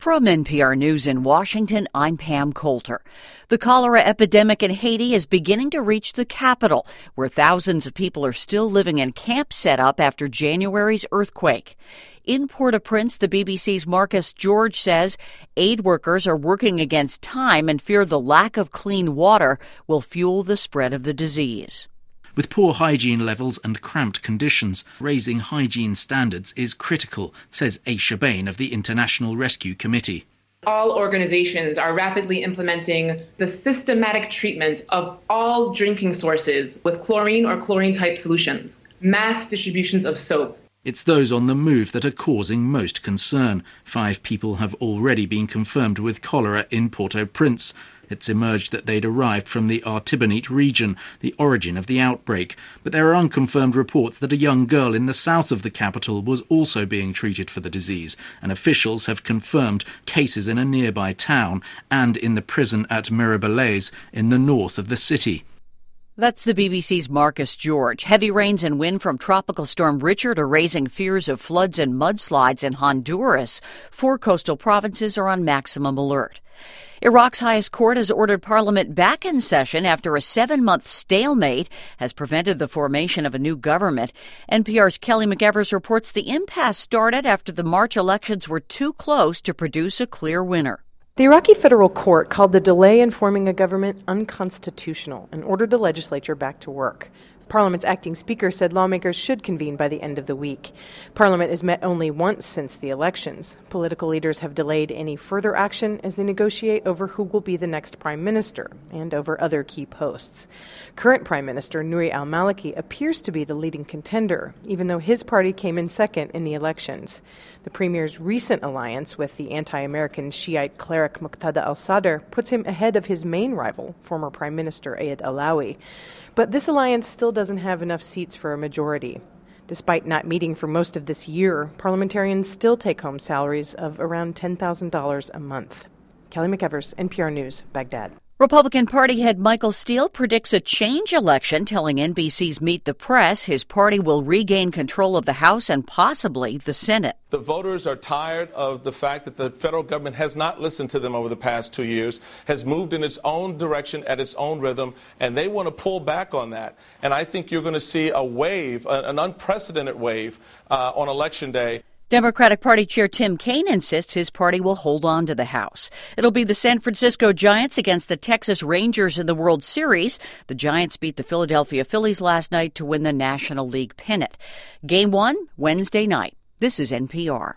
From NPR News in Washington, I'm Pam Coulter. The cholera epidemic in Haiti is beginning to reach the capital, where thousands of people are still living in camps set up after January's earthquake. In Port-au-Prince, the BBC's Marcus George says aid workers are working against time and fear the lack of clean water will fuel the spread of the disease. With poor hygiene levels and cramped conditions, raising hygiene standards is critical, says Aisha Bain of the International Rescue Committee. All organizations are rapidly implementing the systematic treatment of all drinking sources with chlorine or chlorine-type solutions, mass distributions of soap. It's those on the move that are causing most concern. 5 people have already been confirmed with cholera in Port-au-Prince. It's emerged that they'd arrived from the Artibonite region, the origin of the outbreak. But there are unconfirmed reports that a young girl in the south of the capital was also being treated for the disease, and officials have confirmed cases in a nearby town and in the prison at Mirabelais in the north of the city. That's the BBC's Marcus George. Heavy rains and wind from Tropical Storm Richard are raising fears of floods and mudslides in Honduras. 4 coastal provinces are on maximum alert. Iraq's highest court has ordered parliament back in session after a 7-month stalemate has prevented the formation of a new government. NPR's Kelly McEvers reports the impasse started after the March elections were too close to produce a clear winner. The Iraqi federal court called the delay in forming a government unconstitutional and ordered the legislature back to work. Parliament's acting speaker said lawmakers should convene by the end of the week. Parliament has met only once since the elections. Political leaders have delayed any further action as they negotiate over who will be the next prime minister and over other key posts. Current Prime Minister Nouri al-Maliki appears to be the leading contender, even though his party came in second in the elections. The premier's recent alliance with the anti-American Shiite cleric Muqtada al-Sadr puts him ahead of his main rival, former Prime Minister Ayad Alawi. But this alliance still doesn't have enough seats for a majority. Despite not meeting for most of this year, parliamentarians still take home salaries of around $10,000 a month. Kelly McEvers, NPR News, Baghdad. Republican Party head Michael Steele predicts a change election, telling NBC's Meet the Press his party will regain control of the House and possibly the Senate. The voters are tired of the fact that the federal government has not listened to them over the past 2 years, has moved in its own direction at its own rhythm, and they want to pull back on that. And I think you're going to see a wave, an unprecedented wave, on Election Day. Democratic Party Chair Tim Kaine insists his party will hold on to the House. It'll be the San Francisco Giants against the Texas Rangers in the World Series. The Giants beat the Philadelphia Phillies last night to win the National League pennant. Game 1, Wednesday night. This is NPR.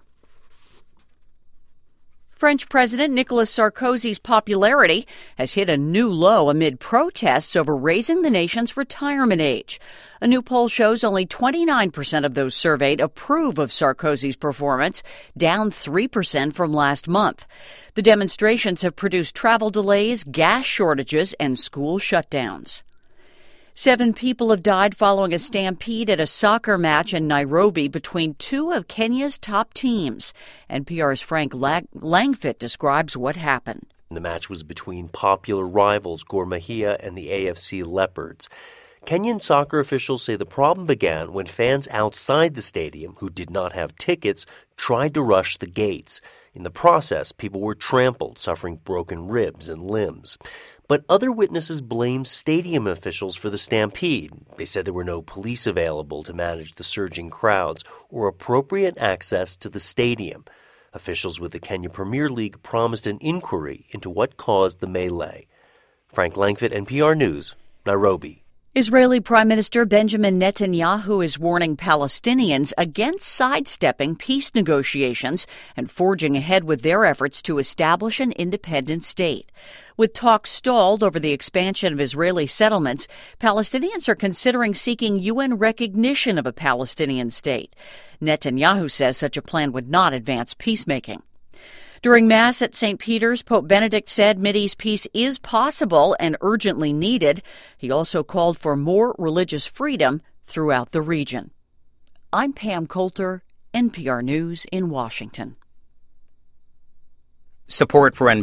French President Nicolas Sarkozy's popularity has hit a new low amid protests over raising the nation's retirement age. A new poll shows only 29% of those surveyed approve of Sarkozy's performance, down 3% from last month. The demonstrations have produced travel delays, gas shortages, and school shutdowns. 7 people have died following a stampede at a soccer match in Nairobi between 2 of Kenya's top teams. NPR's Frank Langfitt describes what happened. The match was between popular rivals Gor Mahia and the AFC Leopards. Kenyan soccer officials say the problem began when fans outside the stadium who did not have tickets tried to rush the gates. In the process, people were trampled, suffering broken ribs and limbs. But other witnesses blamed stadium officials for the stampede. They said there were no police available to manage the surging crowds or appropriate access to the stadium. Officials with the Kenya Premier League promised an inquiry into what caused the melee. Frank Langfitt, NPR News, Nairobi. Israeli Prime Minister Benjamin Netanyahu is warning Palestinians against sidestepping peace negotiations and forging ahead with their efforts to establish an independent state. With talks stalled over the expansion of Israeli settlements, Palestinians are considering seeking UN recognition of a Palestinian state. Netanyahu says such a plan would not advance peacemaking. During Mass at St. Peter's, Pope Benedict said Mideast peace is possible and urgently needed. He also called for more religious freedom throughout the region. I'm Pam Coulter, NPR News in Washington. Support for